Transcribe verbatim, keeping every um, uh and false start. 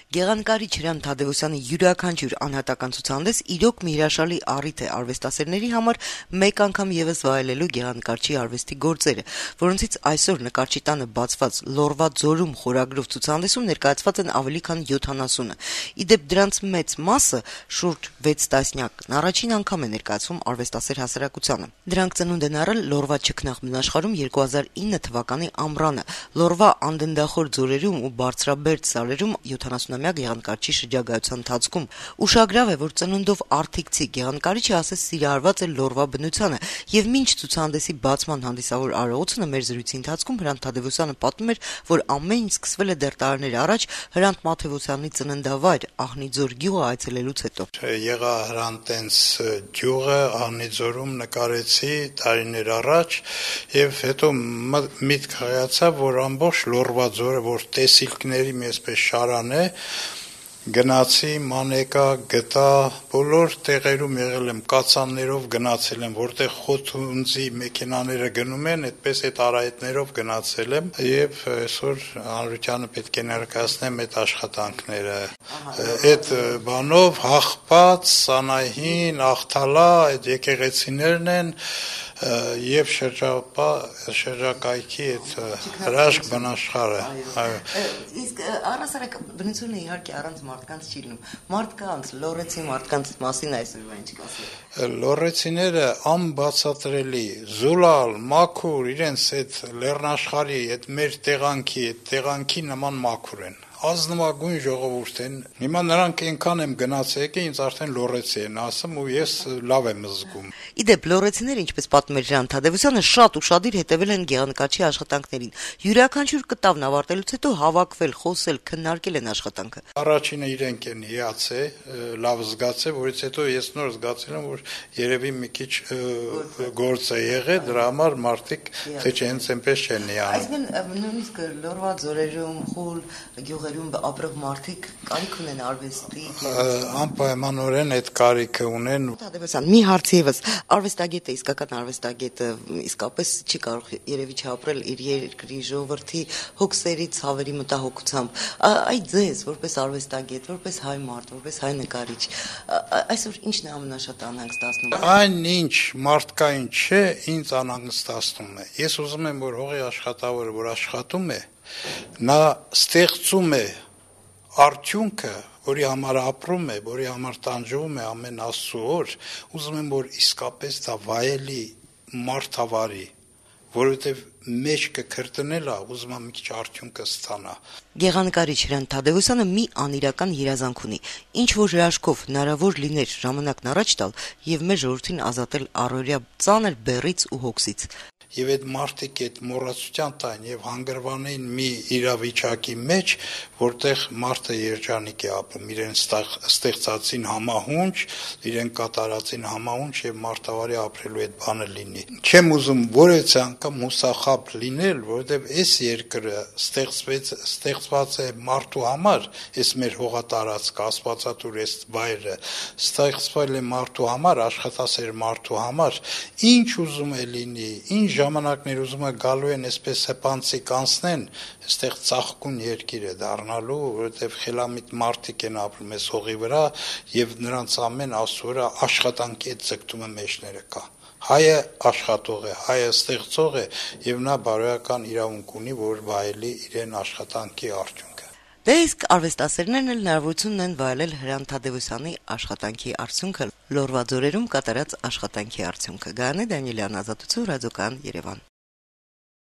Գեղանկարիչ Հրանտ Թադևոսյանի յուրաքանչյուր անհատական ցուցահանդես իրոք մի հրաշալի առիթ է արվեստասերների համար մեկ անգամ եւս վայելելու գեղանկարչի արվեստի գործերը, որոնցից այսօր նկարչի տանը բացված Լորվա ձորում խորագրով ցուցահանդեսում ներկայացված են ավելի քան յոթանասունը։ Իդեպ դրանց մեծ մասը շուրջ վեց տասնյակն առաջին անգամ է ներկայացվում արվեստասեր հասարակությանը։ Դրանք ծնունդ են առել Լորվա չքնաղ աշխարհում երկու հազար ինը թվականի ամռանը։ Լորվա անդնդախոր ձորերում ու բարձրաբերդ սարերում յոթանասունամյա գեղանկարչի շրջագայության ընթացքում ուշագրավ է, որ ծնունդով արդիկցի գեղանկարիչը ասես սիրահարված է Լորվա բնությանը, եւ մինչ ցուցահանդեսի բացման հանդիսավոր արարողությունը մեր զրույցի ընթացքում Հրանտ Թադևոսյանը պատմում էր, որ ամեն ինչ սկսվել է դեռ տարիներ առաջ Հրանտ Մաթևոսյանի ծննդավայր Աղնիձոր գյուղը այցելելուց հետո։ Եղա Հրանտենց գյուղը Աղնիձորում նկարեցի տարիներ առաջ եւ հետո միտք հայացա, որ ամբողջ Լորվա ձորը, որ տեսիլքների մեծպես շարան է, գնացի, մանեկա, գտա, բոլոր տեղերում եղել եմ, կացաններով գնացել եմ, որտեղ խոթունձի մեքենաները գնում են, այդպես այդ արահետներով գնացել եմ եւ այսօր հանրությանը պետք է ներկայացնեմ այդ աշխատանքները։ Այդ բանով հաղպած, Սանահին, Աղթալա, այդ եկեղեցիներն են եւ շրջապա շրջակայքի այդ հրաշք բնաշխարհը։ Իսկ առասարակ բնությունը իհարկե առանց մարդկանց չի լինում։ Մարդկանց, լորեցի մարդկանց մասին այսօր ինչ կասեք։ Լորեցիները անբացատրելի, զուլալ, մաքուր, իրենց այդ լեռնաշխարհի, այդ մեր տեղանքի, այդ տեղանքի նման մաքուր են։ Ազնվագույն ժողովուրդ են։ Հիմա նրանք այնքան եմ գնացել եկել, ինձ արդեն լորեցի են ասում ու ես լավ եմ զգում։ Իդեպ լորեցիները, ինչպես պատմել Հրանտ Թադևոսյանը, շատ ուշադիր հետևել են գեղանկարչի աշխատանքներին։ Յուրաքանչյուր կտավն ավարտելուց հետո հավաքվել, խոսել, քննարկել են աշխատանքը։ Առաջինը իրենք են հիացել, լավ զգացել, որից հետո ես նոր զգացել եմ, որ երևի մի քիչ գործ է եղել, դրա համար մարդիկ թե չէ հենց այնպես չեն հիանում։ Այսինքն նույնիսկ Լորվա ձորերում, խուլ գյուղերում ապրող մարդիկ կարիք ունեն արվեստի։ Անպայմանորեն այդ կարիքը ունեն։ Թադևոսյան, մի հարց եւս, արվեստագետը, իսկական արվեստագետը իսկապես չի կարող երևի չապրել իր երկրի ժողովրդի հոգսերի, ցավերի մտահոգությամբ։ Այ ձեզ, որպես արվեստագետ, որպես հայ մարդ, որպես հայ նկարիչ, այսօր ի՞նչն է ամենաշատ անհանգստացնում։ Այն ինչ մարդկային չէ, ինձ անհանգստացնում է։ Ես ուզում եմ, որ հողի աշխատավորը, որ աշխատում է, նա ստեղծում է արդյունքը, որի համար ապրում է, որի համար տանջվում է ամեն Աստծո օր, ուզում եմ, որ իսկապես դա վայելի մարդավարի, որովհետև մեջքը քրտնելա, ուզում եմ մի քիչ արդյունքը ստանա։ Գեղանկարիչ Հրանտ Թադևոսյանը մի անիրական երազանք ունի, ինչ որ հրաշքով հնարավոր լիներ ժամանակն առաջ տալ եւ մեր ժողովրդին ազատել առօրյա ծանր բեռից ու հոգսից։ Եվ այդ մարդիկ այդ մոռացության տան եւ հանգրվանային մի իրավիճակի մեջ, որտեղ մարդը երջանիկ է ապրում, իրեն ստեղծածին համահունչ, իրեն կատարածին համահունչ եւ մարդավարի ապրելու այդ բանը լինի։ Չեմ ուզում որևէ անգամ հուսախաբ լինել, որովհետեւ այս երկրը ստեղծվեց, ստեղծված է մարդու համար, այս մեր հողատարածքը, աստվածատուր այս վայրը ստեղծվել է մարդու համար, աշխատասեր մարդու համար, ինչ ուզում է լինի, ինչ ժամանակներ ուզում է գալու են այսպես հպանցիկ անցնեն, այստեղ ծաղկուն երկիր է դառնալու, որովհետև խելամիտ մարդիկ են ապրում այս հողի վրա եւ նրանց ամեն Աստծո վրա աշխատանքի այդ ձգտումը մեջները կա։ Հայը աշխատող է, հայը ստեղծող է եւ նա բարոյական իրավունք ունի, որ վայելի իրեն աշխատանքի արդյունքը։ Դե իսկ արվեստասերներն էլ հնարավորություն ունեն վայելել Հրանտ Թադևոսյանի աշխատանքի արդյունքը, Լորվա ձորերում կատարած աշխատանքի արդյունքը։ Գայանե Դանիելյան, Ազատություն, Ռադիոկայան, Երևան։